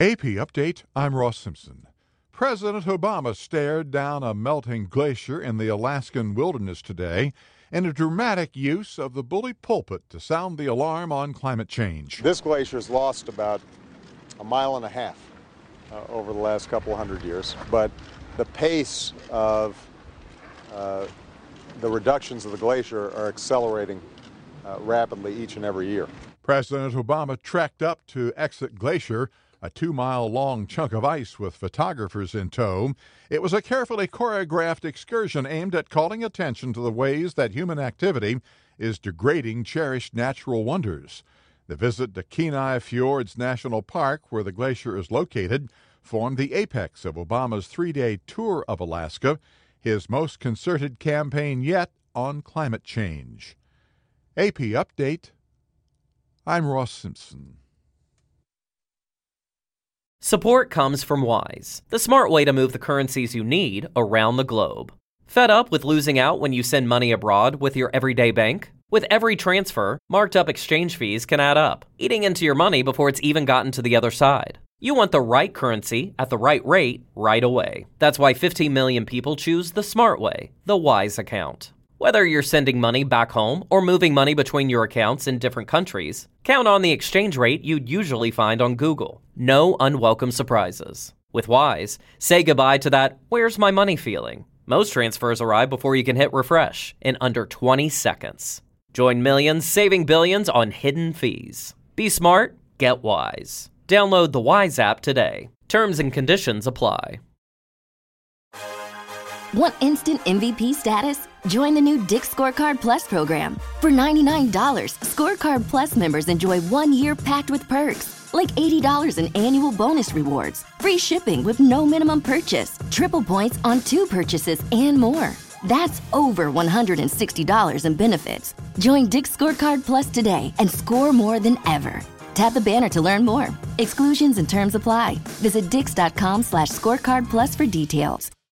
AP Update, I'm Ross Simpson. President Obama stared down a melting glacier in the Alaskan wilderness today in a dramatic use of the bully pulpit to sound the alarm on climate change. This glacier's lost about a mile and a half over the last couple hundred years, but the pace of the reductions of the glacier are accelerating rapidly each and every year. President Obama trekked up to Exit Glacier, a 2-mile-long chunk of ice with photographers in tow. It was a carefully choreographed excursion aimed at calling attention to the ways that human activity is degrading cherished natural wonders. The visit to Kenai Fjords National Park, where the glacier is located, formed the apex of Obama's 3-day tour of Alaska, his most concerted campaign yet on climate change. AP Update, I'm Ross Simpson. Support comes from Wise, the smart way to move the currencies you need around the globe. Fed up with losing out when you send money abroad with your everyday bank? With every transfer, marked up exchange fees can add up, eating into your money before it's even gotten to the other side. You want the right currency at the right rate right away. That's why 15 million people choose the smart way, the Wise account. Whether you're sending money back home or moving money between your accounts in different countries, count on the exchange rate you'd usually find on Google. No unwelcome surprises. With Wise, say goodbye to that "where's my money" feeling. Most transfers arrive before you can hit refresh in under 20 seconds. Join millions saving billions on hidden fees. Be smart, get Wise. Download the Wise app today. Terms and conditions apply. Want instant MVP status? Join the new Dick's Scorecard Plus program. For $99, Scorecard Plus members enjoy 1 year packed with perks, like $80 in annual bonus rewards, free shipping with no minimum purchase, triple points on 2 purchases, and more. That's over $160 in benefits. Join Dick's Scorecard Plus today and score more than ever. Tap the banner to learn more. Exclusions and terms apply. Visit dix.com/scorecard plus for details.